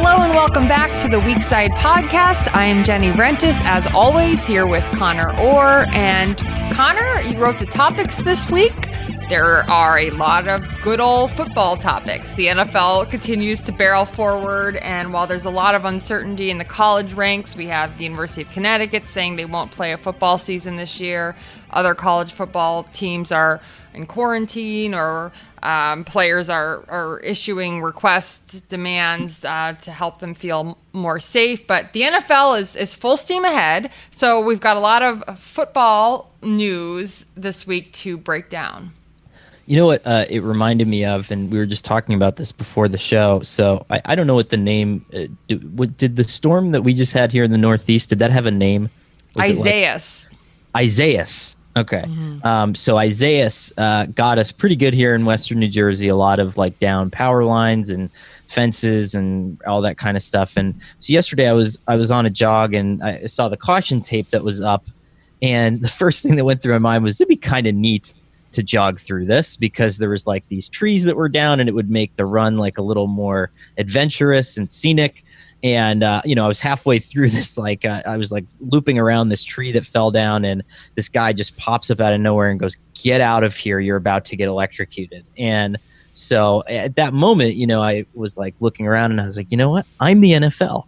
Hello and welcome back to the Weekside Podcast. I am Jenny Rentis, as always, here with Connor Orr. And Connor, you wrote the topics this week. There are a lot of good old football topics. The NFL continues to barrel forward, and while there's a lot of uncertainty in the college ranks, we have the University of Connecticut saying they won't play a football season this year. Other college football teams are in quarantine, or players are issuing requests, demands to help them feel more safe. But the NFL is full steam ahead, so we've got a lot of football news this week to break down. You know what it reminded me of, and we were just talking about this before the show, so I don't know what the name, did the storm that we just had here in the Northeast, did that have a name? Isaias. Isaias. Okay. Mm-hmm. So Isaias got us pretty good here in Western New Jersey, a lot of like down power lines and fences and all that kind of stuff. And so yesterday I was on a jog and I saw the caution tape that was up, and the first thing that went through my mind was it'd be kind of neat to jog through this because there was like these trees that were down and it would make the run like a little more adventurous and scenic. And, I was halfway through this, like, I was like looping around this tree that fell down, and this guy just pops up out of nowhere and goes, "Get out of here. You're about to get electrocuted." And so at that moment, I was like looking around and I was like, you know what? I'm the NFL.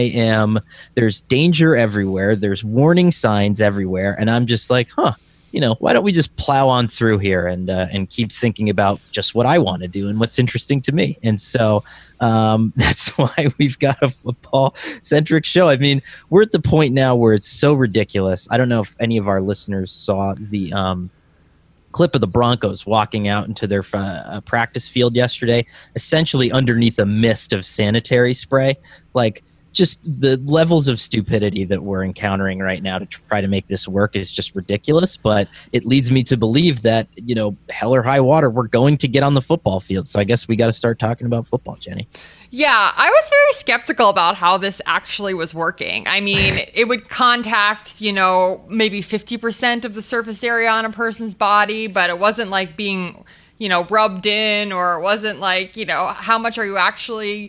There's danger everywhere. There's warning signs everywhere. And I'm just like, why don't we just plow on through here and keep thinking about just what I want to do and what's interesting to me. And so that's why we've got a football-centric show. I mean, we're at the point now where it's so ridiculous. I don't know if any of our listeners saw the clip of the Broncos walking out into their practice field yesterday, essentially underneath a mist of sanitary spray. Like, just the levels of stupidity that we're encountering right now to try to make this work is just ridiculous. But it leads me to believe that, hell or high water, we're going to get on the football field. So I guess we got to start talking about football, Jenny. Yeah, I was very skeptical about how this actually was working. I mean, it would contact, maybe 50% of the surface area on a person's body, but it wasn't like being, rubbed in, or it wasn't like, how much are you actually,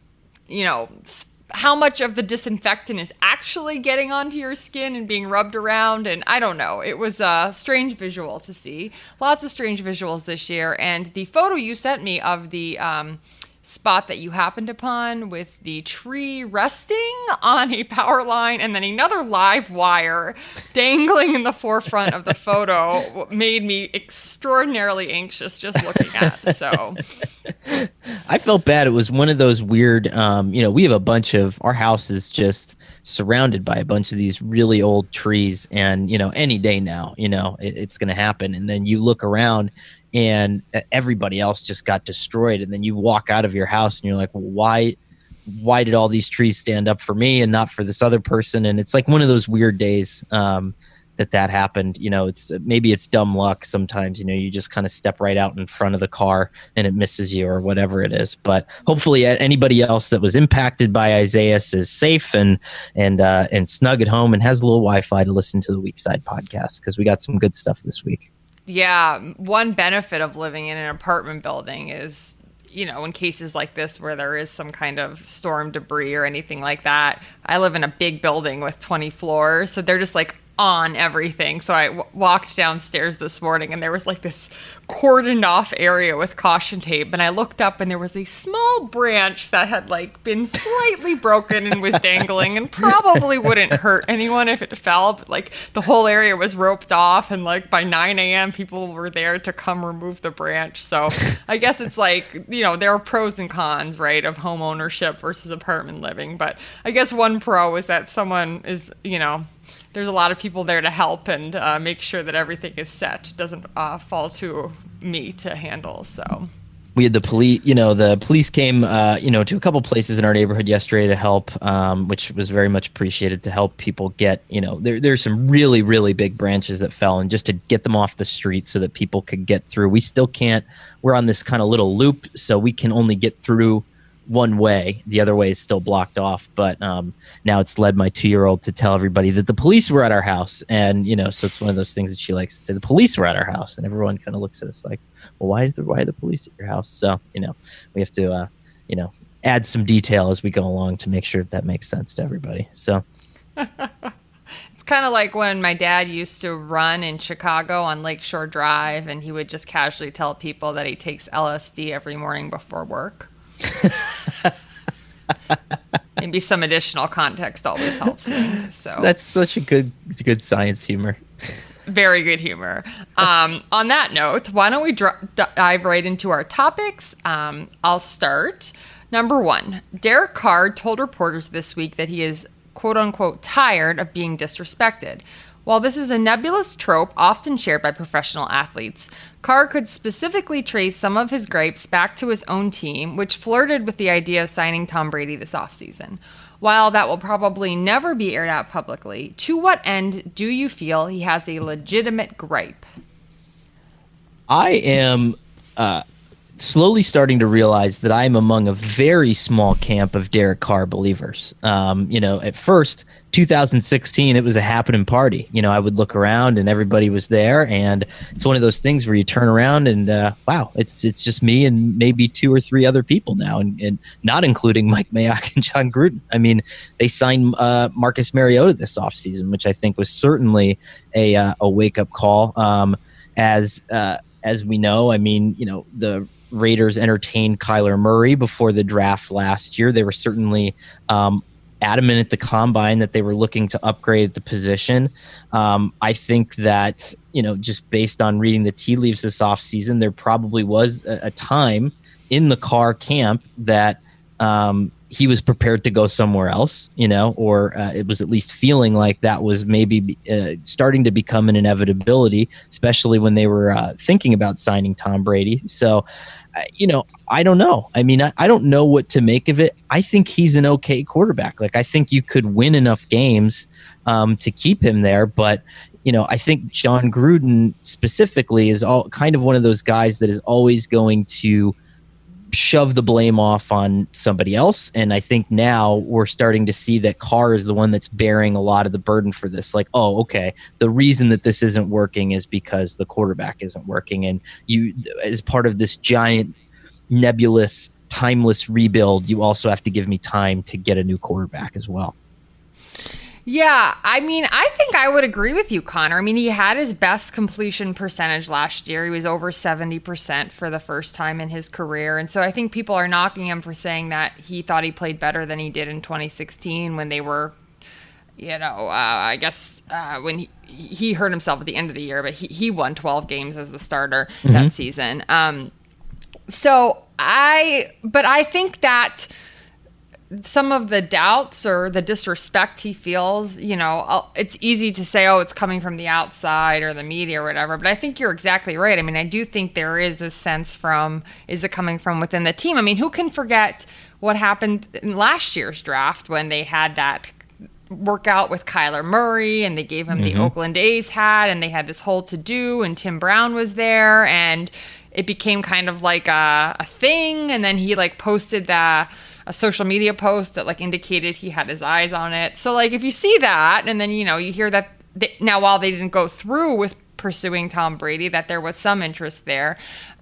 how much of the disinfectant is actually getting onto your skin and being rubbed around. And I don't know. It was a strange visual to see. Lots of strange visuals this year. And the photo you sent me of the spot that you happened upon with the tree resting on a power line and then another live wire dangling in the forefront of the photo made me extraordinarily anxious just looking at. So I felt bad. It was one of those weird, we have our house is just surrounded by a bunch of these really old trees, and, any day now, it's going to happen. And then you look around and everybody else just got destroyed. And then you walk out of your house and you're like, well, why did all these trees stand up for me and not for this other person? And it's like one of those weird days that happened. It's dumb luck sometimes. You just kind of step right out in front of the car and it misses you or whatever it is. But hopefully anybody else that was impacted by Isaias is safe and snug at home and has a little Wi-Fi to listen to the Weekside Podcast, because we got some good stuff this week. Yeah, one benefit of living in an apartment building is, in cases like this where there is some kind of storm debris or anything like that. I live in a big building with 20 floors, so they're just like on everything. So I walked downstairs this morning and there was like this cordoned off area with caution tape, and I looked up and there was a small branch that had like been slightly broken and was dangling and probably wouldn't hurt anyone if it fell, but like the whole area was roped off, and like by 9 a.m. people were there to come remove the branch. So I guess it's like, there are pros and cons, right, of home ownership versus apartment living. But I guess one pro is that someone is, there's a lot of people there to help and make sure that everything is set, doesn't fall to me to handle. So we had the police, the police came, to a couple places in our neighborhood yesterday to help, which was very much appreciated, to help people get, there's some really, really big branches that fell, and just to get them off the street so that people could get through. We still can't, we're on this kind of little loop, so we can only get through one way. The other way is still blocked off. But now it's led my 2-year-old to tell everybody that the police were at our house. And, so it's one of those things that she likes to say, the police were at our house. And everyone kind of looks at us like, well, why are the police at your house? So, we have to, add some detail as we go along to make sure that makes sense to everybody. So it's kind of like when my dad used to run in Chicago on Lakeshore Drive, and he would just casually tell people that he takes LSD every morning before work. Maybe some additional context always helps things. So that's such a good science humor. Very good humor. On that note, why don't we dive right into our topics? I'll start. Number 1, Derek Carr told reporters this week that he is, quote unquote, tired of being disrespected. While this is a nebulous trope often shared by professional athletes, Carr could specifically trace some of his gripes back to his own team, which flirted with the idea of signing Tom Brady this offseason. While that will probably never be aired out publicly, to what end do you feel he has a legitimate gripe? I am slowly starting to realize that I'm among a very small camp of Derek Carr believers. At first, 2016, it was a happening party. I would look around and everybody was there, and it's one of those things where you turn around and wow, it's just me and maybe 2 or 3 other people now, and not including Mike Mayock and Jon Gruden. I mean, they signed Marcus Mariota this offseason, which I think was certainly a wake up call. As we know, the Raiders entertained Kyler Murray before the draft last year. They were certainly adamant at the combine that they were looking to upgrade the position. I think that, just based on reading the tea leaves this offseason, there probably was a time in the Carr camp that he was prepared to go somewhere else, or it was at least feeling like that was maybe starting to become an inevitability, especially when they were thinking about signing Tom Brady. So, I don't know. I mean, I don't know what to make of it. I think he's an okay quarterback. Like, I think you could win enough games to keep him there. But, I think Jon Gruden specifically is kind of one of those guys that is always going to shove the blame off on somebody else. And I think now we're starting to see that Carr is the one that's bearing a lot of the burden for this. Like, oh, okay, the reason that this isn't working is because the quarterback isn't working. And you, as part of this giant, nebulous, timeless rebuild, you also have to give me time to get a new quarterback as well. Yeah, I mean, I think I would agree with you, Connor. I mean, he had his best completion percentage last year. He was over 70% for the first time in his career. And so I think people are knocking him for saying that he thought he played better than he did in 2016 when they were, I guess when he hurt himself at the end of the year, but he won 12 games as the starter that season. So I think that some of the doubts or the disrespect he feels, it's easy to say, oh, it's coming from the outside or the media or whatever. But I think you're exactly right. I mean, I do think there is a sense is it coming from within the team? I mean, who can forget what happened in last year's draft when they had that workout with Kyler Murray and they gave him the Oakland A's hat and they had this whole to-do and Tim Brown was there and it became kind of like a thing. And then he posted a social media post that indicated he had his eyes on it. So if you see that and then, you hear that now while they didn't go through with pursuing Tom Brady, that there was some interest there.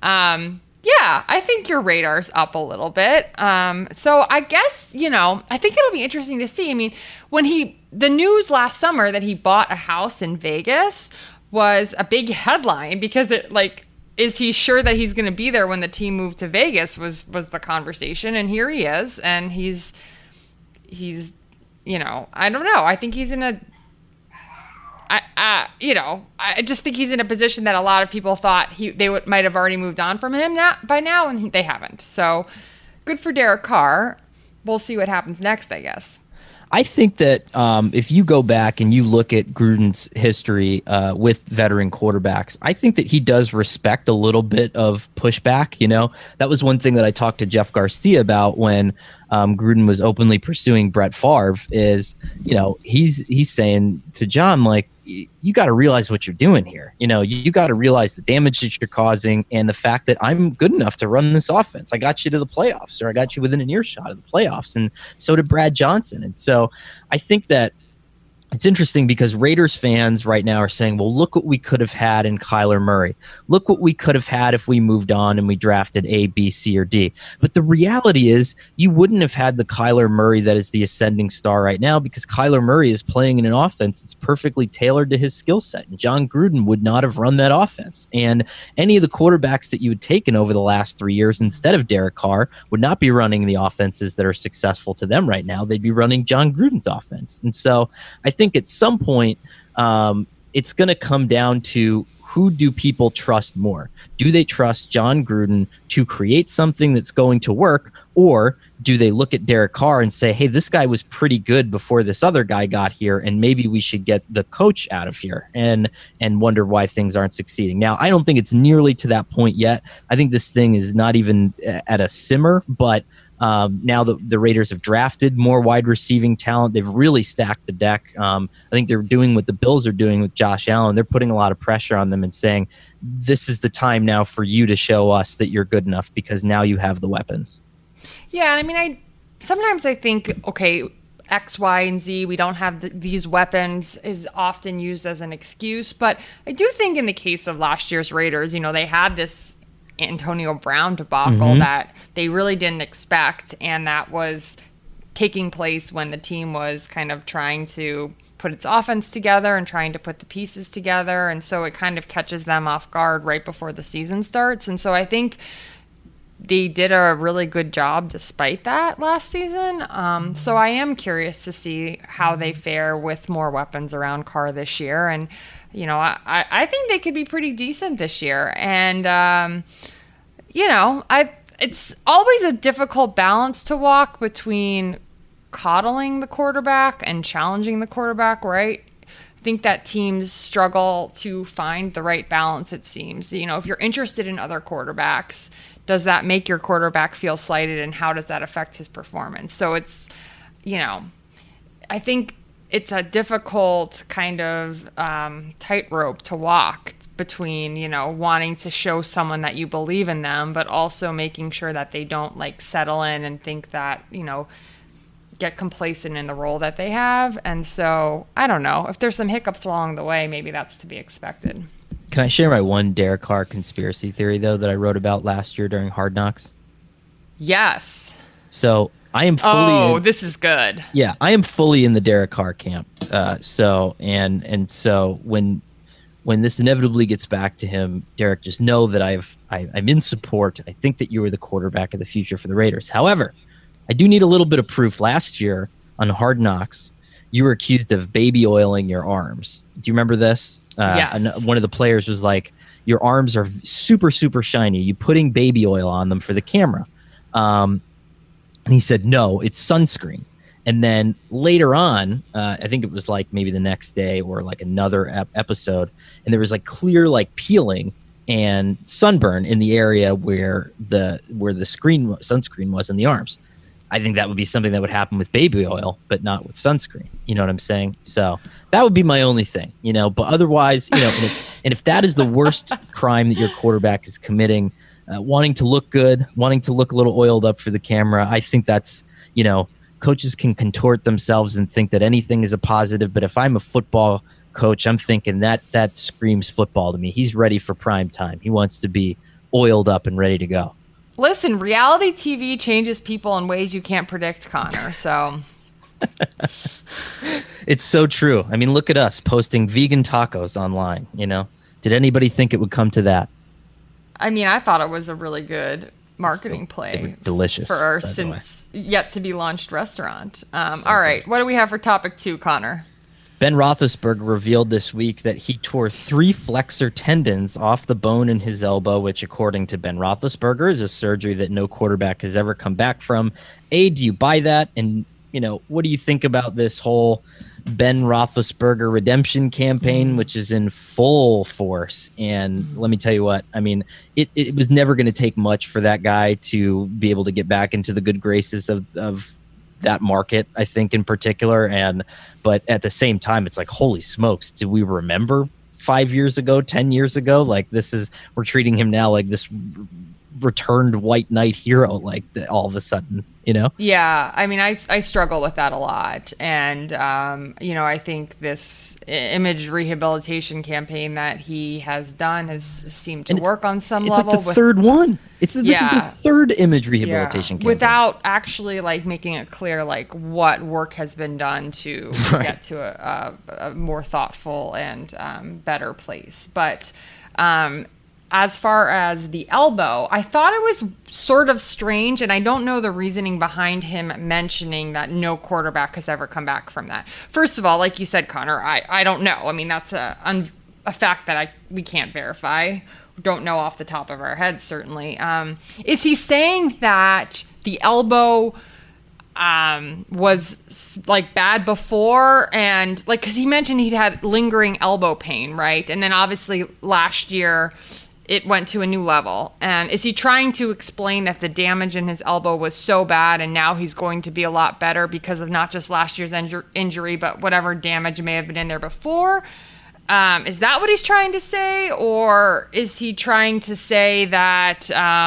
Yeah, I think your radar's up a little bit. So I guess, I think it'll be interesting to see. I mean, when the news last summer that he bought a house in Vegas was a big headline because it is he sure that he's going to be there when the team moved to Vegas was the conversation. And here he is. And he's, I don't know. I think he's in I just think he's in a position that a lot of people thought they might have already moved on from him by now, and they haven't. So good for Derek Carr. We'll see what happens next, I guess. I think that if you go back and you look at Gruden's history with veteran quarterbacks, I think that he does respect a little bit of pushback. That was one thing that I talked to Jeff Garcia about when Gruden was openly pursuing Brett Favre is, he's saying to John, you got to realize what you're doing here. You got to realize the damage that you're causing and the fact that I'm good enough to run this offense. I got you to the playoffs, or I got you within an earshot of the playoffs. And so did Brad Johnson. And so I think that it's interesting because Raiders fans right now are saying, well, look what we could have had in Kyler Murray. Look what we could have had if we moved on and we drafted A, B, C, or D. But the reality is you wouldn't have had the Kyler Murray that is the ascending star right now, because Kyler Murray is playing in an offense that's perfectly tailored to his skill set. And John Gruden would not have run that offense. And any of the quarterbacks that you had taken over the last 3 years instead of Derek Carr would not be running the offenses that are successful to them right now. They'd be running John Gruden's offense. And so I think at some point, it's going to come down to, who do people trust more? Do they trust John Gruden to create something that's going to work, or do they look at Derek Carr and say, hey, this guy was pretty good before this other guy got here, and maybe we should get the coach out of here, and wonder why things aren't succeeding? Now, I don't think it's nearly to that point yet. I think this thing is not even at a simmer, but now the Raiders have drafted more wide receiving talent. They've really stacked the deck. I think they're doing what the Bills are doing with Josh Allen. They're putting a lot of pressure on them and saying, this is the time now for you to show us that you're good enough, because now you have the weapons. Yeah, I mean, sometimes I think, okay, X, Y, and Z, we don't have these weapons, is often used as an excuse. But I do think in the case of last year's Raiders, they had this Antonio Brown debacle that they really didn't expect, and that was taking place when the team was kind of trying to put its offense together and trying to put the pieces together, and so it kind of catches them off guard right before the season starts. And so I think they did a really good job despite that last season. So I am curious to see how they fare with more weapons around Carr this year. And I think they could be pretty decent this year. And, it's always a difficult balance to walk between coddling the quarterback and challenging the quarterback, right? I think that teams struggle to find the right balance, it seems. If you're interested in other quarterbacks, does that make your quarterback feel slighted, and how does that affect his performance? So it's, I think it's a difficult kind of tightrope to walk between, wanting to show someone that you believe in them, but also making sure that they don't settle in and think that, get complacent in the role that they have. And so I don't know, if there's some hiccups along the way, maybe that's to be expected. Can I share my one Derek Carr conspiracy theory, though, that I wrote about last year during Hard Knocks? Yes. So I am fully... this is good. Yeah, I am fully in the Derek Carr camp. So when this inevitably gets back to him, Derek, just know that I'm in support. I think that you are the quarterback of the future for the Raiders. However, I do need a little bit of proof. Last year on Hard Knocks, you were accused of baby oiling your arms. Do you remember this? Yes. One of the players was like, your arms are super, super shiny. You putting baby oil on them for the camera. And he said, no, it's sunscreen. And then later on, I think it was maybe the next day or another episode, and there was clear peeling and sunburn in the area where the sunscreen was in the arms. I think that would be something that would happen with baby oil, but not with sunscreen. You know what I'm saying? So that would be my only thing, but otherwise, and if that is the worst crime that your quarterback is committing, wanting to look good, wanting to look a little oiled up for the camera, I think that's, coaches can contort themselves and think that anything is a positive. But if I'm a football coach, I'm thinking that screams football to me. He's ready for prime time. He wants to be oiled up and ready to go. Listen, reality TV changes people in ways you can't predict, Connor. So it's so true. I mean, look at us posting vegan tacos online. Did anybody think it would come to that? I mean, I thought it was a really good marketing play. Delicious for our since yet to be launched restaurant. All right, what do we have for topic 2, Connor? Ben Roethlisberger revealed this week that he tore 3 flexor tendons off the bone in his elbow, which, according to Ben Roethlisberger, is a surgery that no quarterback has ever come back from. Do you buy that? And, what do you think about this whole Ben Roethlisberger redemption campaign, which is in full force? And let me tell you what, I mean, it was never going to take much for that guy to be able to get back into the good graces of that market, I think, in particular. But at the same time, it's holy smokes, do we remember 5 years ago, 10 years ago? We're treating him now like this returned white knight hero like all of a sudden, you know? Yeah, I mean, I struggle with that a lot. And, I think this image rehabilitation campaign that he has done has seemed to work on some level. It's like the third one. This is the third image rehabilitation campaign. Without actually like making it clear like what work has been done to get to a more thoughtful and better place. But as far as the elbow, I thought it was sort of strange, and I don't know the reasoning behind him mentioning that no quarterback has ever come back from that. First of all, like you said, Connor, I don't know. I mean, that's a fact that we can't verify. Don't know off the top of our heads, certainly. Is he saying that the elbow was like bad before, and like, because he mentioned he'd had lingering elbow pain, right? And then obviously last year it went to a new level. And is he trying to explain that the damage in his elbow was so bad and now he's going to be a lot better because of not just last year's injury, but whatever damage may have been in there before? Is that what he's trying to say? Or is he trying to say that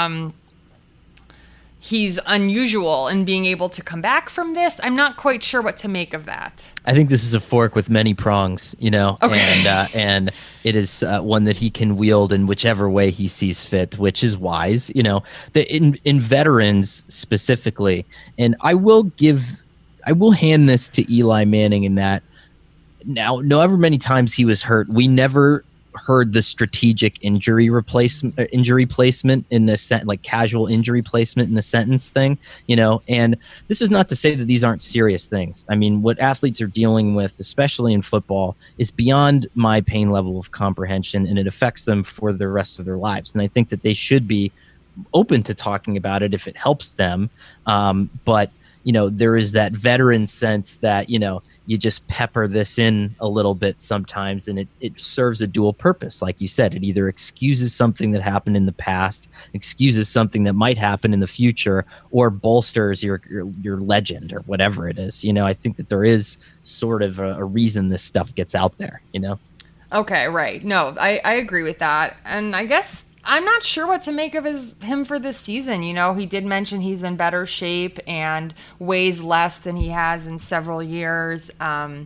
he's unusual in being able to come back from this? I'm not quite sure what to make of that. I think this is a fork with many prongs, you know, and it is one that he can wield in whichever way he sees fit, which is wise, you know. In veterans specifically, and I will hand this to Eli Manning in that now, however many times he was hurt, we never heard the strategic injury placement in the like casual injury placement in the sentence thing, you know. And this is not to say that these aren't serious things. I mean, what athletes are dealing with, especially in football, is beyond my pain level of comprehension, and it affects them for the rest of their lives. And I think that they should be open to talking about it if it helps them. But you know, there is that veteran sense that, you know, you just pepper this in a little bit sometimes, and it serves a dual purpose. Like you said, it either excuses something that happened in the past, excuses something that might happen in the future, or bolsters your legend or whatever it is. You know, I think that there is sort of a reason this stuff gets out there, you know? Okay, right. No, I agree with that. And I guess I'm not sure what to make of him for this season. You know, he did mention he's in better shape and weighs less than he has in several years. And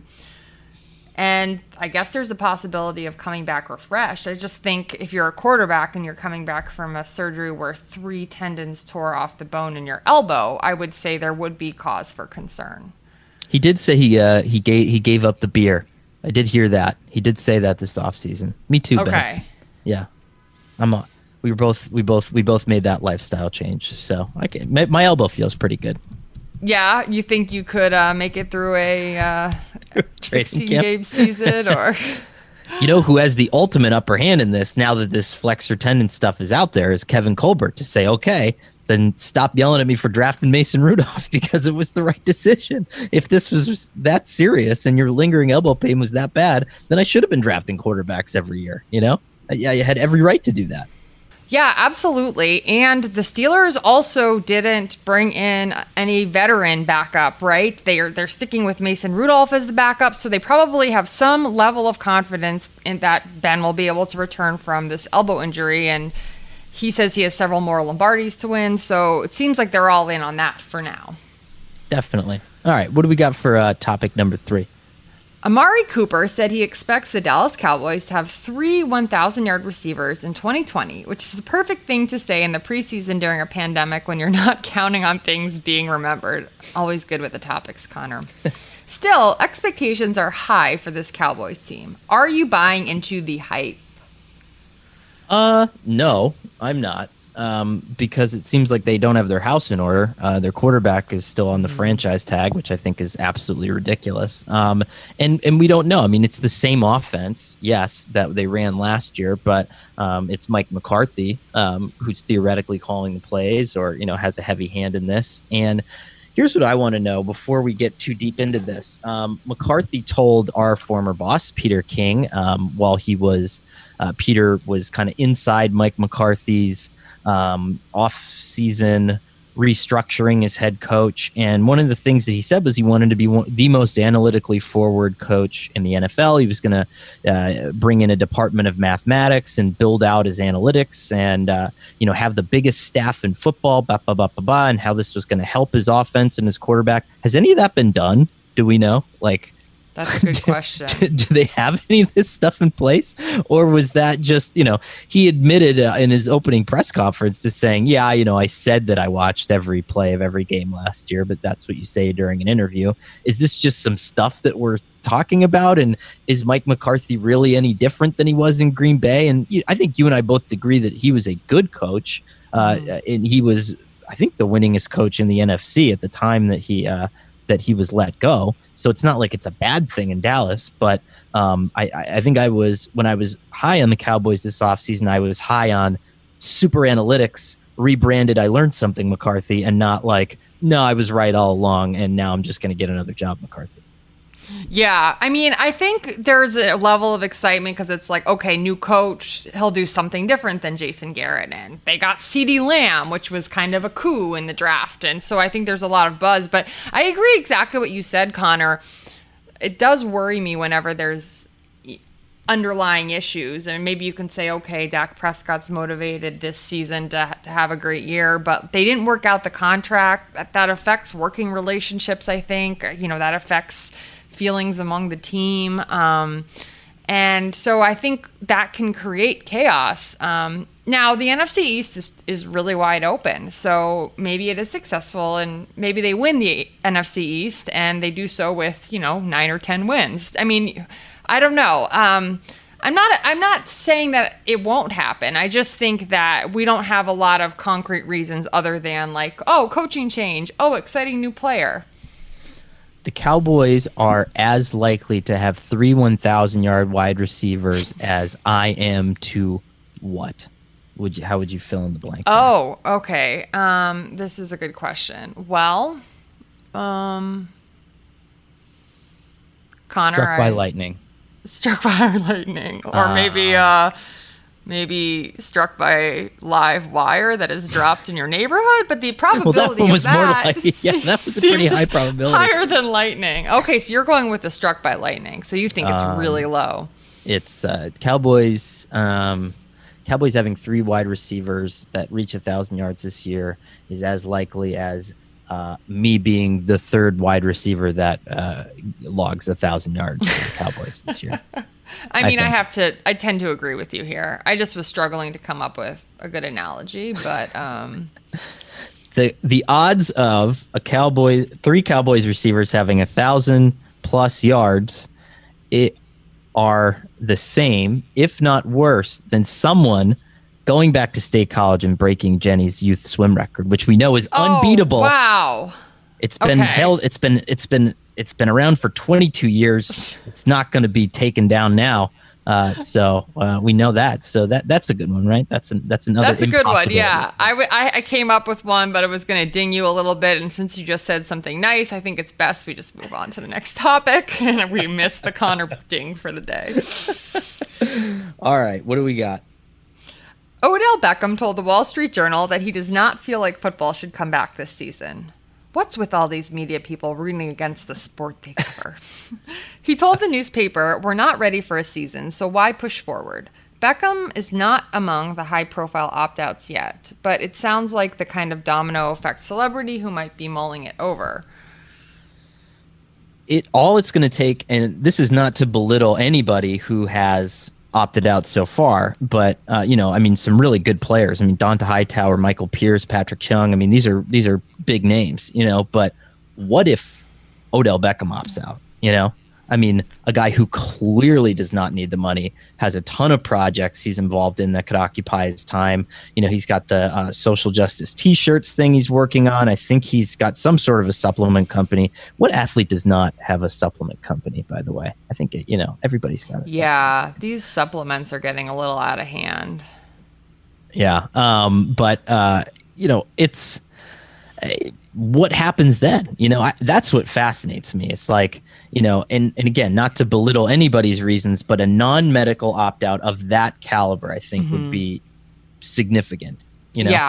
I guess there's a possibility of coming back refreshed. I just think if you're a quarterback and you're coming back from a surgery where 3 tendons tore off the bone in your elbow, I would say there would be cause for concern. He did say he gave up the beer. I did hear that. He did say that this offseason. Me too, Okay. Ben. Yeah. We both made that lifestyle change. So my elbow feels pretty good. Yeah, you think you could make it through a 16-game season, or? You know who has the ultimate upper hand in this now that this flexor tendon stuff is out there is Kevin Colbert to say, okay, then stop yelling at me for drafting Mason Rudolph because it was the right decision. If this was that serious and your lingering elbow pain was that bad, then I should have been drafting quarterbacks every year. You know, yeah, you had every right to do that. Yeah, absolutely. And the Steelers also didn't bring in any veteran backup, right? They're sticking with Mason Rudolph as the backup, so they probably have some level of confidence in that Ben will be able to return from this elbow injury. And he says he has several more Lombardis to win, so it seems like they're all in on that for now. Definitely. All right, what do we got for topic number 3? Amari Cooper said he expects the Dallas Cowboys to have 3 1,000-yard receivers in 2020, which is the perfect thing to say in the preseason during a pandemic when you're not counting on things being remembered. Always good with the topics, Connor. Still, expectations are high for this Cowboys team. Are you buying into the hype? No, I'm not. Because it seems like they don't have their house in order. Their quarterback is still on the franchise tag, which I think is absolutely ridiculous. And we don't know. I mean, it's the same offense, yes, that they ran last year, but it's Mike McCarthy who's theoretically calling the plays or, you know, has a heavy hand in this. And here's what I want to know before we get too deep into this. McCarthy told our former boss, Peter King, while he was Peter was kind of inside Mike McCarthy's off-season restructuring his head coach. And one of the things that he said was he wanted to be the most analytically forward coach in the NFL. He was going to bring in a department of mathematics and build out his analytics and, have the biggest staff in football, and how this was going to help his offense and his quarterback. Has any of that been done? Do we know? That's a good question. Do they have any of this stuff in place? Or was that just, he admitted in his opening press conference to saying, yeah, I said that I watched every play of every game last year, but that's what you say during an interview. Is this just some stuff that we're talking about? And is Mike McCarthy really any different than he was in Green Bay? And I think you and I both agree that he was a good coach. And he was, I think, the winningest coach in the NFC at the time that he was let go. So it's not like it's a bad thing in Dallas, but I think when I was high on the Cowboys this offseason, I was high on super analytics, rebranded I learned something McCarthy, and not no, I was right all along, and now I'm just going to get another job McCarthy. Yeah, I think there's a level of excitement because it's okay, new coach, he'll do something different than Jason Garrett. And they got CeeDee Lamb, which was kind of a coup in the draft. And so I think there's a lot of buzz. But I agree exactly what you said, Connor. It does worry me whenever there's underlying issues. And maybe you can say, okay, Dak Prescott's motivated this season to have a great year, but they didn't work out the contract. That affects working relationships, I think. That affects feelings among the team. And so I think that can create chaos. Now, the NFC East is really wide open. So maybe it is successful and maybe they win the NFC East and they do so with, 9 or 10 wins. I don't know. I'm not saying that it won't happen. I just think that we don't have a lot of concrete reasons other than coaching change. Oh, exciting new player. The Cowboys are as likely to have 3 1,000-yard wide receivers as I am to what? How would you fill in the blank? Oh, okay. This is a good question. Well, Connor. Struck by lightning. Struck by lightning. Or maybe struck by live wire that is dropped in your neighborhood, but the probability that was of that that was a pretty high probability. Higher than lightning. Okay, so you're going with the struck by lightning. So you think it's really low. It's Cowboys. Cowboys having 3 wide receivers that reach 1,000 yards this year is as likely as me being the 3rd wide receiver that logs 1,000 yards for the Cowboys this year. I tend to agree with you here. I just was struggling to come up with a good analogy, but the odds of 3 Cowboys receivers having 1,000+ yards are the same, if not worse, than someone going back to State College and breaking Jenny's youth swim record, which we know is unbeatable. Wow. It's been held. It's been around for 22 years. It's not going to be taken down now. So we know that. So that's a good one, right? That's another. That's a good one. Yeah, I came up with one, but it was going to ding you a little bit. And since you just said something nice, I think it's best we just move on to the next topic, and we miss the Connor ding for the day. All right, what do we got? Odell Beckham told the Wall Street Journal that he does not feel like football should come back this season. What's with all these media people rooting against the sport they cover? He told the newspaper, "We're not ready for a season, so why push forward?" Beckham is not among the high-profile opt-outs yet, but it sounds like the kind of domino effect celebrity who might be mulling it over. All it's going to take, and this is not to belittle anybody who has opted out so far, but some really good players. Donta Hightower, Michael Pierce, Patrick Chung. These are big names, but what if Odell Beckham opts out? A guy who clearly does not need the money, has a ton of projects he's involved in that could occupy his time. He's got the social justice T-shirts thing he's working on. I think he's got some sort of a supplement company. What athlete does not have a supplement company, by the way? I think, everybody's got a supplement. These supplements are getting a little out of hand. Yeah. It's... what happens then? That's what fascinates me. It's and again, not to belittle anybody's reasons, but a non-medical opt-out of that caliber, I think, would be significant. Yeah.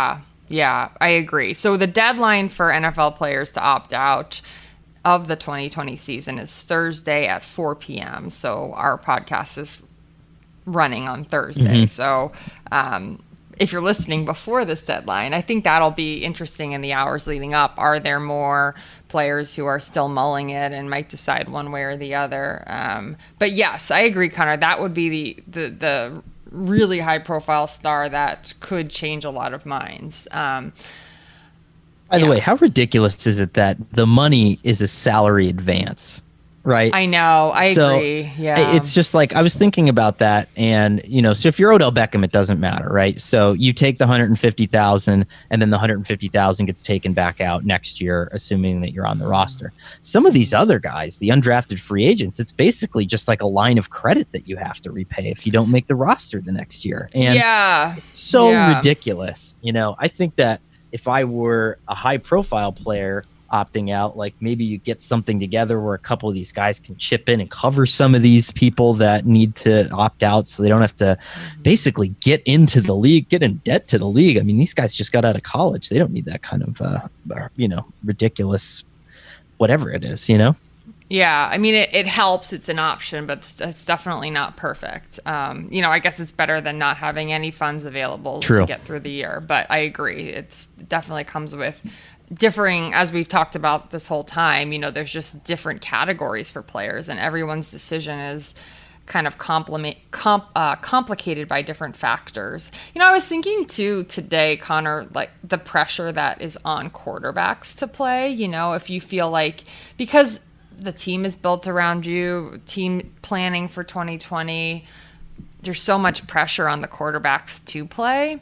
Yeah, I agree. So the deadline for NFL players to opt out of the 2020 season is Thursday at 4 p.m. So our podcast is running on Thursday. So if you're listening before this deadline, I think that'll be interesting in the hours leading up. Are there more players who are still mulling it and might decide one way or the other? But yes, I agree, Connor. That would be the really high profile star that could change a lot of minds. By the way, how ridiculous is it that the money is a salary advance, right? I know. I agree. Yeah. It's just like, I was thinking about that, and so if you're Odell Beckham, it doesn't matter, right? So you take the 150,000, and then the 150,000 gets taken back out next year, assuming that you're on the roster. Some of these other guys, the undrafted free agents, it's basically just like a line of credit that you have to repay if you don't make the roster the next year. And it's so ridiculous. I think that if I were a high profile player opting out, like maybe you get something together where a couple of these guys can chip in and cover some of these people that need to opt out, so they don't have to basically get into the league, get in debt to the league. I mean, these guys just got out of college. They don't need that kind of, ridiculous, whatever it is, Yeah, I mean, it helps. It's an option, but it's definitely not perfect. I guess it's better than not having any funds available to get through the year. But I agree. It definitely comes with differing, as we've talked about this whole time. There's just different categories for players, and everyone's decision is kind of complicated by different factors. I was thinking too today, Connor, like the pressure that is on quarterbacks to play. If you feel like, because the team is built around you, team planning for 2020, there's so much pressure on the quarterbacks to play.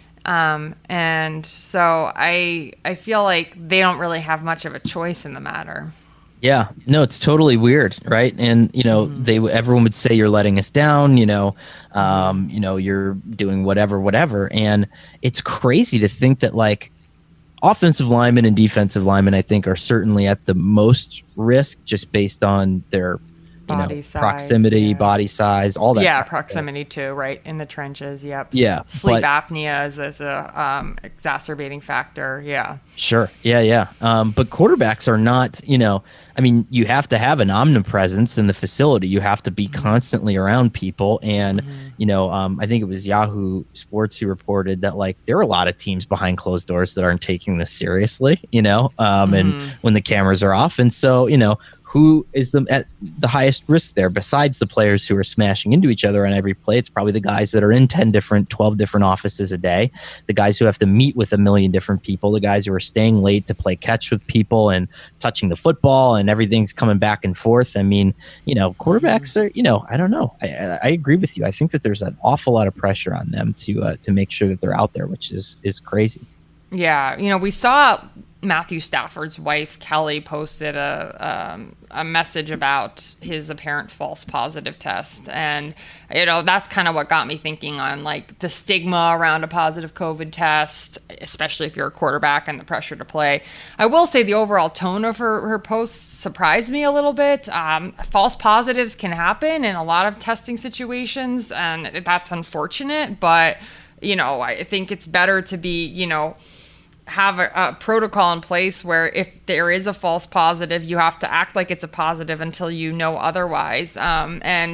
And so I feel like they don't really have much of a choice in the matter. Yeah, no, it's totally weird, right? And everyone would say you're letting us down. You're doing whatever, and it's crazy to think that like offensive linemen and defensive linemen, I think, are certainly at the most risk just based on their body size, proximity, body size, all that. Yeah, proximity too, right? In the trenches, yep. Yeah. Sleep apnea is a exacerbating factor, yeah. Sure, yeah. But quarterbacks are not, you have to have an omnipresence in the facility. You have to be constantly around people. And, I think it was Yahoo Sports who reported that, like, there are a lot of teams behind closed doors that aren't taking this seriously, and when the cameras are off. And so, who is at the highest risk there besides the players who are smashing into each other on every play? It's probably the guys that are in 12 different offices a day, the guys who have to meet with a million different people, the guys who are staying late to play catch with people and touching the football, and everything's coming back and forth. I mean, quarterbacks are, I don't know. I agree with you. I think that there's an awful lot of pressure on them to make sure that they're out there, which is crazy. Yeah. We saw Matthew Stafford's wife, Kelly, posted a message about his apparent false positive test. And, that's kind of what got me thinking on like the stigma around a positive COVID test, especially if you're a quarterback, and the pressure to play. I will say the overall tone of her post surprised me a little bit. False positives can happen in a lot of testing situations, and that's unfortunate. But, I think it's better to be, have a protocol in place where if there is a false positive, you have to act like it's a positive until you know otherwise. I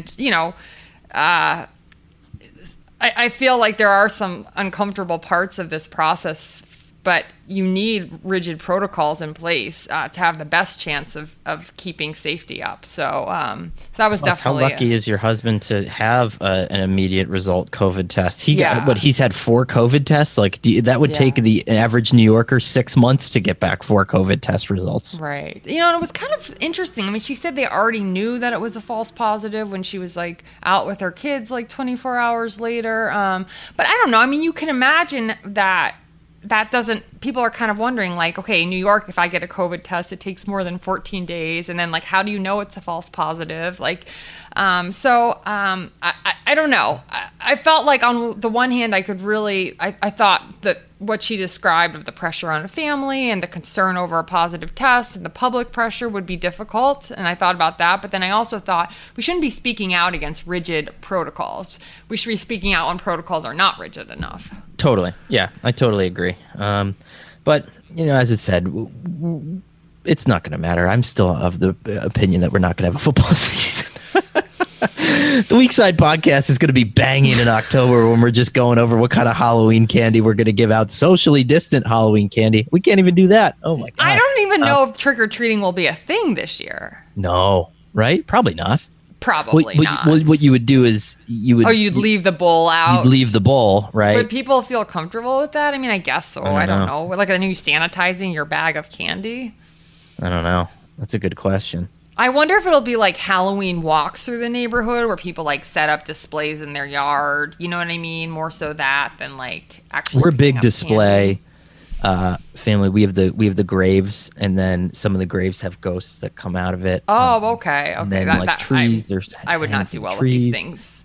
feel like there are some uncomfortable parts of this process, but you need rigid protocols in place to have the best chance of keeping safety up. So that was definitely. How lucky is your husband to have an immediate result COVID test? He's had 4 COVID tests. Like that would take the average New Yorker 6 months to get back 4 COVID test results. Right. And it was kind of interesting. I mean, she said they already knew that it was a false positive when she was like out with her kids like 24 hours later. But I don't know. I mean, you can imagine that people are kind of wondering like, okay, in New York, if I get a COVID test, it takes more than 14 days. And then like, how do you know it's a false positive? Like, I don't know. I felt like on the one hand, I thought that what she described of the pressure on a family and the concern over a positive test and the public pressure would be difficult. And I thought about that. But then I also thought we shouldn't be speaking out against rigid protocols. We should be speaking out when protocols are not rigid enough. Totally. Yeah, I totally agree. But, as I said, it's not going to matter. I'm still of the opinion that we're not going to have a football season. The Weekside podcast is going to be banging in October when we're just going over what kind of Halloween candy we're going to give out. Socially distant Halloween candy. We can't even do that. Oh, my God. I don't even know if trick-or-treating will be a thing this year. No, right? Probably not. Probably not. What you would do is you would... Oh, you'd leave the bowl out? You'd leave the bowl, right? Would people feel comfortable with that? I mean, I guess so. I don't know. Like, then you sanitizing your bag of candy? I don't know. That's a good question. I wonder if it'll be like Halloween walks through the neighborhood where people like set up displays in their yard. You know what I mean? More so that than like actually. We're a big display family. We have the graves, and then some of the graves have ghosts that come out of it. Oh, okay. And then trees. I would not do well with these things.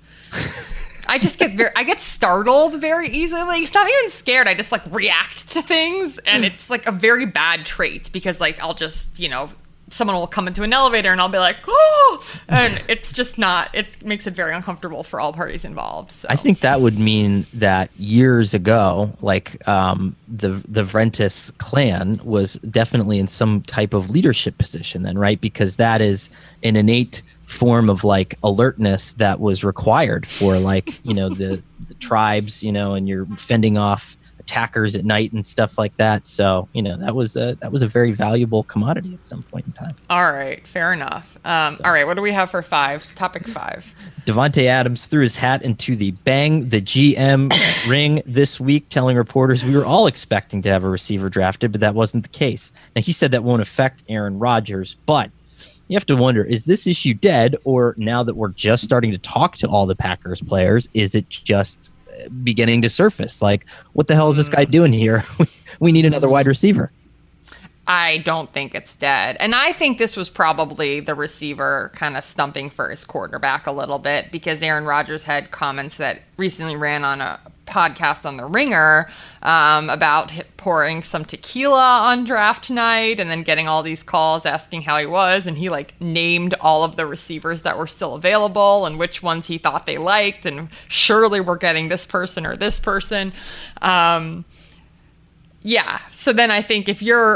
I just get startled very easily. Like, it's not even scared. I just like react to things, and it's like a very bad trait because like I'll just someone will come into an elevator and I'll be like, oh, and it's just not, it makes it very uncomfortable for all parties involved. So. I think that would mean that years ago, like the Vrentis clan was definitely in some type of leadership position then, right? Because that is an innate form of like alertness that was required for like, the tribes, and you're fending off attackers at night and stuff like that. So, that was a very valuable commodity at some point in time. All right. Fair enough. All right. What do we have for topic 5? Davante Adams threw his hat into the Bang the GM ring this week, telling reporters we were all expecting to have a receiver drafted, but that wasn't the case. Now, he said that won't affect Aaron Rodgers, but you have to wonder, is this issue dead, or now that we're just starting to talk to all the Packers players, is it just beginning to surface? Like, what the hell is this guy doing here? We need another wide receiver. I don't think it's dead. And I think this was probably the receiver kind of stumping for his quarterback a little bit, because Aaron Rodgers had comments that recently ran on a podcast on The Ringer about pouring some tequila on draft night and then getting all these calls asking how he was. And he like named all of the receivers that were still available and which ones he thought they liked. And surely we're getting this person or this person. Yeah. So then I think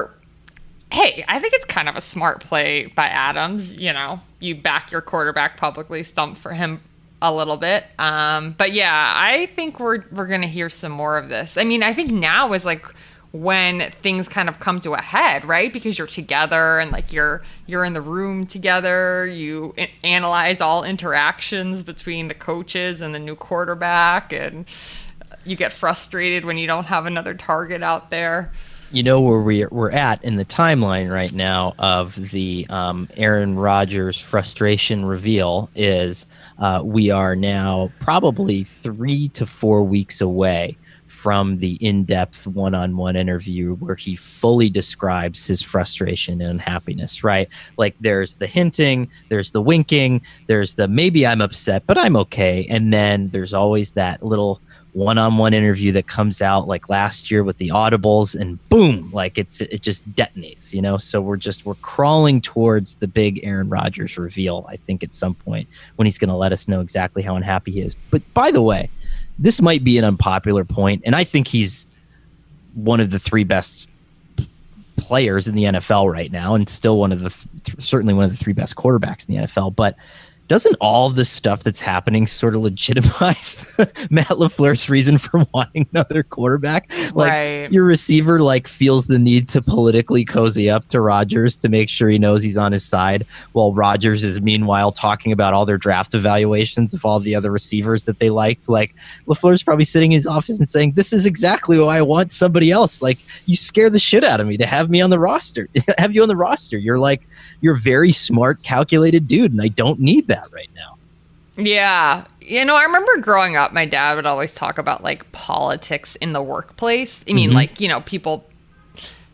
I think it's kind of a smart play by Adams. You back your quarterback publicly, stump for him a little bit. But yeah, I think we're going to hear some more of this. I mean, I think now is like when things kind of come to a head, right? Because you're together and like you're in the room together. You analyze all interactions between the coaches and the new quarterback, and you get frustrated when you don't have another target out there. Where we're at in the timeline right now of the Aaron Rodgers frustration reveal is we are now probably 3 to 4 weeks away from the in-depth one-on-one interview where he fully describes his frustration and unhappiness, right? Like, there's the hinting, there's the winking, there's the maybe I'm upset, but I'm okay. And then there's always that little one-on-one interview that comes out like last year with the audibles, and boom, like it just detonates, so we're crawling towards the big Aaron Rodgers reveal, I think, at some point when he's going to let us know exactly how unhappy he is. But by the way, this might be an unpopular point, and I think he's one of the 3 best players in the NFL right now, and still certainly one of the 3 best quarterbacks in the NFL. But doesn't all this stuff that's happening sort of legitimize Matt LaFleur's reason for wanting another quarterback? Like, right. Your receiver feels the need to politically cozy up to Rodgers to make sure he knows he's on his side, while Rodgers is meanwhile talking about all their draft evaluations of all the other receivers that they liked. Like, LaFleur's probably sitting in his office and saying, "This is exactly why I want somebody else. Like, you scare the shit out of me to have me on the roster. Have you on the roster. You're a very smart, calculated dude, and I don't need that right now." Yeah. I remember growing up, my dad would always talk about politics in the workplace. I mean, people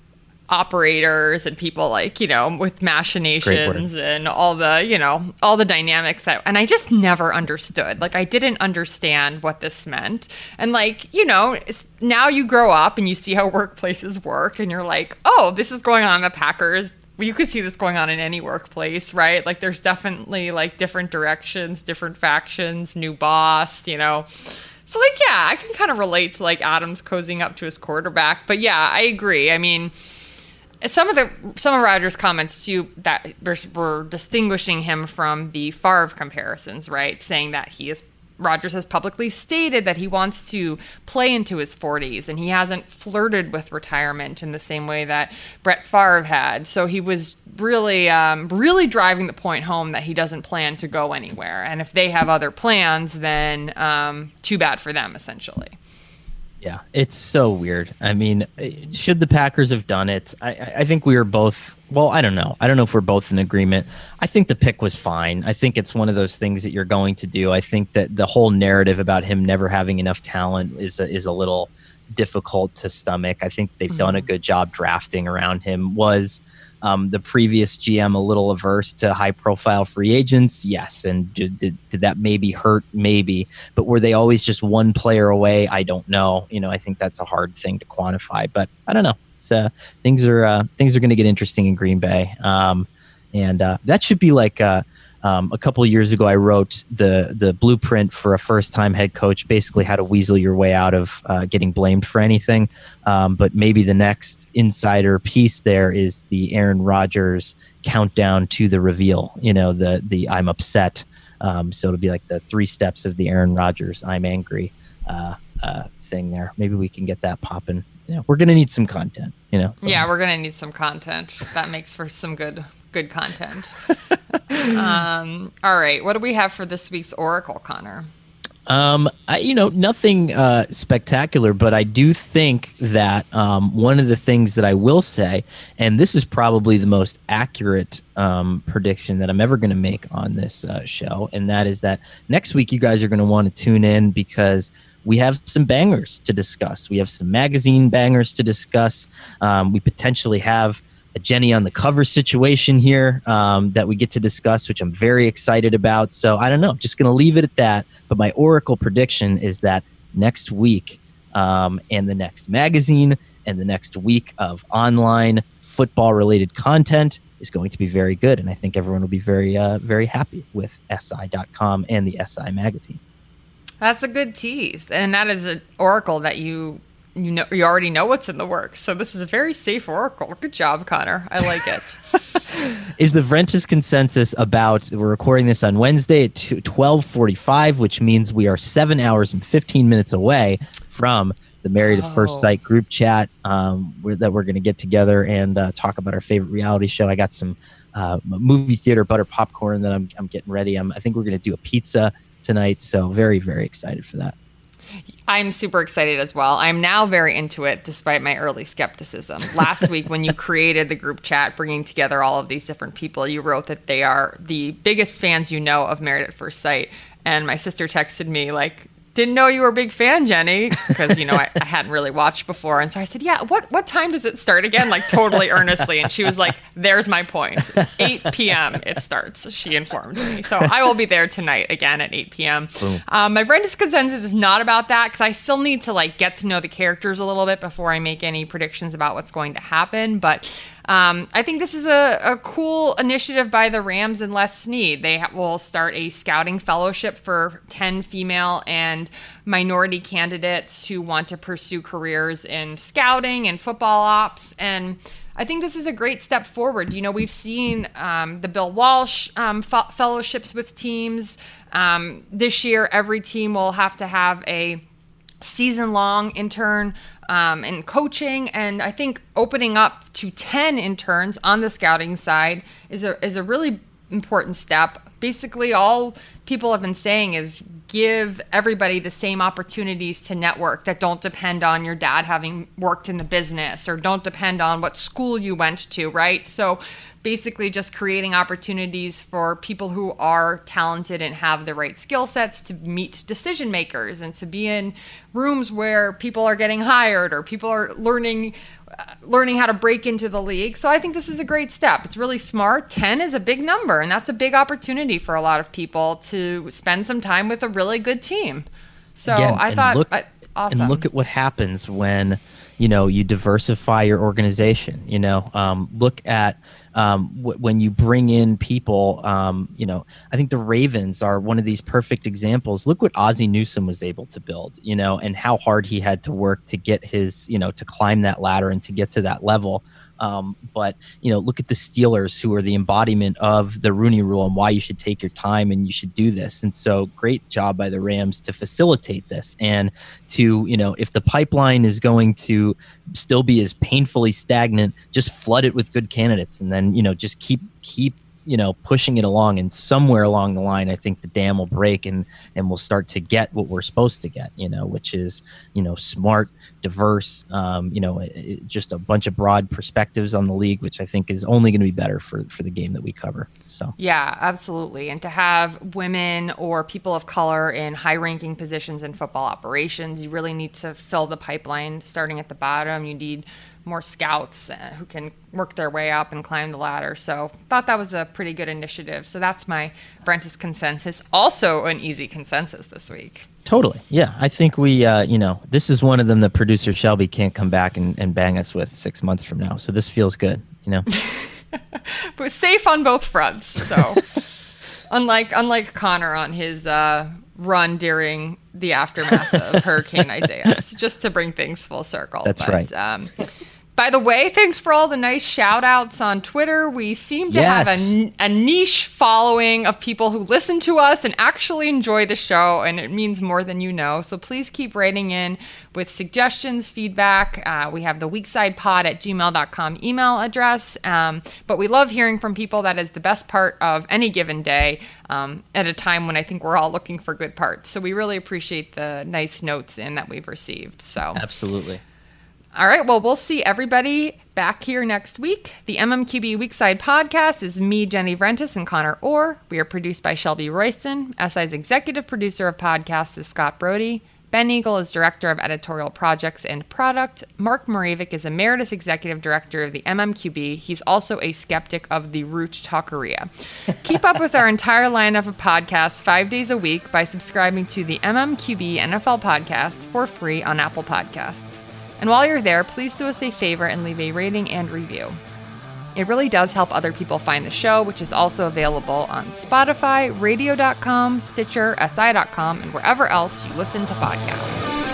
operators and people like, with machinations and all the dynamics and I just never understood. Like, I didn't understand what this meant. And like, now you grow up and you see how workplaces work and you're like, oh, this is going on in the Packers. You could see this going on in any workplace, right? Like, there's definitely like different directions, different factions, new boss, So like, yeah, I can kind of relate to like Adams cozying up to his quarterback. But yeah, I agree. I mean, some of Rodgers' comments too that were distinguishing him from the Favre comparisons, right? Saying that Rodgers has publicly stated that he wants to play into his 40s, and he hasn't flirted with retirement in the same way that Brett Favre had. So he was really, really driving the point home that he doesn't plan to go anywhere. And if they have other plans, then too bad for them, essentially. Yeah, it's so weird. I mean, should the Packers have done it? I think we were both, well, I don't know. I don't know if we're both in agreement. I think the pick was fine. I think it's one of those things that you're going to do. I think that the whole narrative about him never having enough talent is a little difficult to stomach. I think they've done a good job drafting around him. Was the previous GM a little averse to high-profile free agents? Yes. And did that maybe hurt? Maybe. But were they always just one player away? I don't know. I think that's a hard thing to quantify. But I don't know. It's, things are going to get interesting in Green Bay. And that should be like a couple of years ago, I wrote the blueprint for a first-time head coach, basically how to weasel your way out of getting blamed for anything. But maybe the next insider piece there is the Aaron Rodgers countdown to the reveal, the I'm upset. So it'll be like the 3 steps of the Aaron Rodgers I'm angry thing there. Maybe we can get that popping. We're going to need some content, Yeah, we're going to need some content. That makes for some good content. All right. What do we have for this week's Oracle, Connor? Nothing spectacular, but I do think that one of the things that I will say, and this is probably the most accurate prediction that I'm ever going to make on this show, and that is that next week you guys are going to want to tune in because we have some bangers to discuss. We have some magazine bangers to discuss. We potentially have a Jenny on the cover situation here that we get to discuss, which I'm very excited about. So I don't know, just going to leave it at that. But my Oracle prediction is that next week and the next magazine and the next week of online football related content is going to be very good. And I think everyone will be very, very happy with SI.com and the SI magazine. That's a good tease. And that is an Oracle that you already know what's in the works. So this is a very safe Oracle. Good job, Connor. I like it. Is the Ventus consensus about, we're recording this on Wednesday at 12:45, which means we are 7 hours and 15 minutes away from the Married at First Sight group chat that we're going to get together and talk about our favorite reality show. I got some movie theater butter popcorn that I'm getting ready. I think we're going to do a pizza tonight. So very, very excited for that. I'm super excited as well. I'm now very into it, despite my early skepticism. Last week, when you created the group chat, bringing together all of these different people, you wrote that they are the biggest fans of Married at First Sight. And my sister texted me like, didn't know you were a big fan, Jenny, because, I hadn't really watched before. And so I said, yeah, what time does it start again? Like totally earnestly. And she was like, there's my point. 8 p.m. it starts, she informed me. So I will be there tonight again at 8 p.m. My Ventus consensus is not about that because I still need to get to know the characters a little bit before I make any predictions about what's going to happen. But I think this is a cool initiative by the Rams and Les Snead. They will start a scouting fellowship for 10 female and minority candidates who want to pursue careers in scouting and football ops. And I think this is a great step forward. We've seen the Bill Walsh fellowships with teams. This year, every team will have to have a season-long intern in coaching, and I think opening up to 10 interns on the scouting side is a really important step. Basically, all people have been saying is give everybody the same opportunities to network that don't depend on your dad having worked in the business or don't depend on what school you went to, right? So basically just creating opportunities for people who are talented and have the right skill sets to meet decision makers and to be in rooms where people are getting hired or people are learning learning how to break into the league. So I think this is a great step. It's really smart. 10 is a big number, and that's a big opportunity for a lot of people to spend some time with a really good team. So Again, I thought, awesome. And look at what happens when, you diversify your organization. Look at when you bring in people. I think the Ravens are one of these perfect examples. Look what Ozzie Newsome was able to build, and how hard he had to work to get his, to climb that ladder and to get to that level. But look at the Steelers, who are the embodiment of the Rooney Rule and why you should take your time and you should do this. And so great job by the Rams to facilitate this and to, if the pipeline is going to still be as painfully stagnant, just flood it with good candidates and then, just keep pushing it along, and somewhere along the line, I think the dam will break and we'll start to get what we're supposed to get, which is, smart, diverse, just a bunch of broad perspectives on the league, which I think is only going to be better for the game that we cover. So yeah, absolutely. And to have women or people of color in high-ranking positions in football operations, you really need to fill the pipeline starting at the bottom. You need more scouts who can work their way up and climb the ladder. So thought that was a pretty good initiative. So that's my Vrentis consensus. Also an easy consensus this week. Totally. Yeah. I think we, this is one of them that producer Shelby can't come back and bang us with 6 months from now. So this feels good, But safe on both fronts. So unlike Connor on his run during the aftermath of Hurricane Isaias, just to bring things full circle. That's right. By the way, thanks for all the nice shout outs on Twitter. We seem to have a niche following of people who listen to us and actually enjoy the show, and it means more than you know. So please keep writing in with suggestions, feedback. We have the weeksidepod@gmail.com email address. But we love hearing from people. That is the best part of any given day at a time when I think we're all looking for good parts. So we really appreciate the nice notes in that we've received. So absolutely. All right, well, we'll see everybody back here next week. The MMQB Weekside Podcast is me, Jenny Vrentis, and Connor Orr. We are produced by Shelby Royston. SI's executive producer of podcasts is Scott Brody. Ben Eagle is director of editorial projects and product. Mark Moravik is emeritus executive director of the MMQB. He's also a skeptic of the root Taqueria. Keep up with our entire lineup of podcasts 5 days a week by subscribing to the MMQB NFL Podcast for free on Apple Podcasts. And while you're there, please do us a favor and leave a rating and review. It really does help other people find the show, which is also available on Spotify, radio.com, Stitcher, SI.com, and wherever else you listen to podcasts.